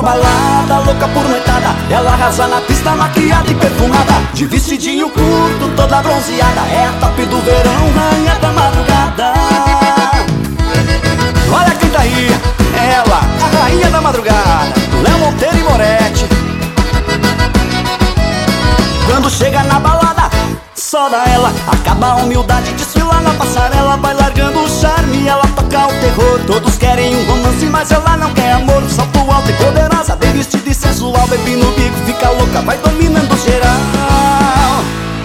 por balada, louca por noitada. Ela arrasa na pista, maquiada e perfumada, de vestidinho curto, toda bronzeada. É a top do verão, rainha da madrugada. Olha quem tá aí, ela, a rainha da madrugada, Léo Monteiro e Moretti. Quando chega na balada, só dá ela, acaba a humildade, desfila na passarela, vai largando o charme, ela toca o terror. Todos querem um romance, mas ela não quer amor. Salto alto e poderosa, bem vestida e sensual, bebe no bico, fica louca, vai dominando geral.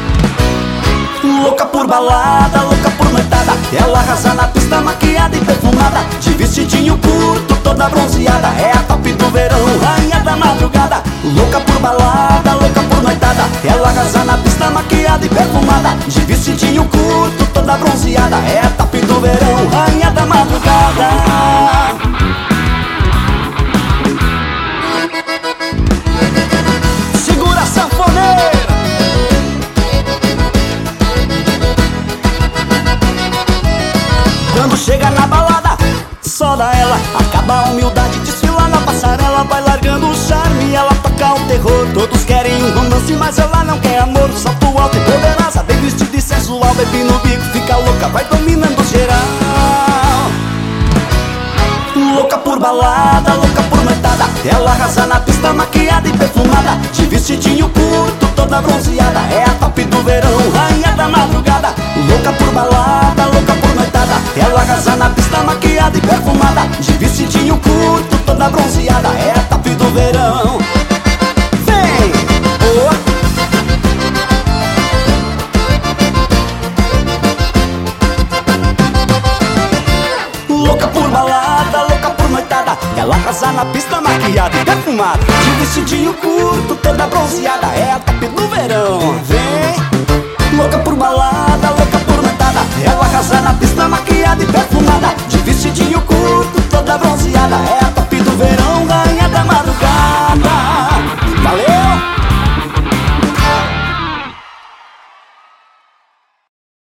Louca por balada, louca por noitada. Ela arrasa na pista, maquiada e perfumada, de vestidinho curto, toda bronzeada. É a top do verão, rainha da madrugada. Louca por balada, louca por noitada. Ela arrasa na pista, maquiada e perfumada, de vestidinho curto, toda bronzeada. É a top do verão, rainha da madrugada. Segura a sanfoneira. Quando chega na balada, só dá ela, acaba a humildade, desfila na passarela, vai largando o charme, ela toca o terror. Todos querem um romance, mas ela não quer amor. Salto alto e poderosa, bem vestida e sensual, bebe no bico, fica louca, vai dominando geral. Louca por balada, louca por noitada. Ela arrasa na pista, maquiada e perfumada, de vestidinho curto, toda bronzeada. É a top do verão, rainha da madrugada. Louca por balada, louca por noitada. Ela arrasa na pista, maquiada e perfumada, de vestidinho curto, toda bronzeada. É a top do verão. Vem! Oh. Louca por balada, louca por noitada. Ela arrasa na pista, maquiada e perfumada, de vestidinho curto, toda bronzeada. É a top do verão. Vem! Louca por balada, louca por noitada. Ela arrasa na pista, maquiada e perfumada, de vestidinho curto, toda bronzeada. É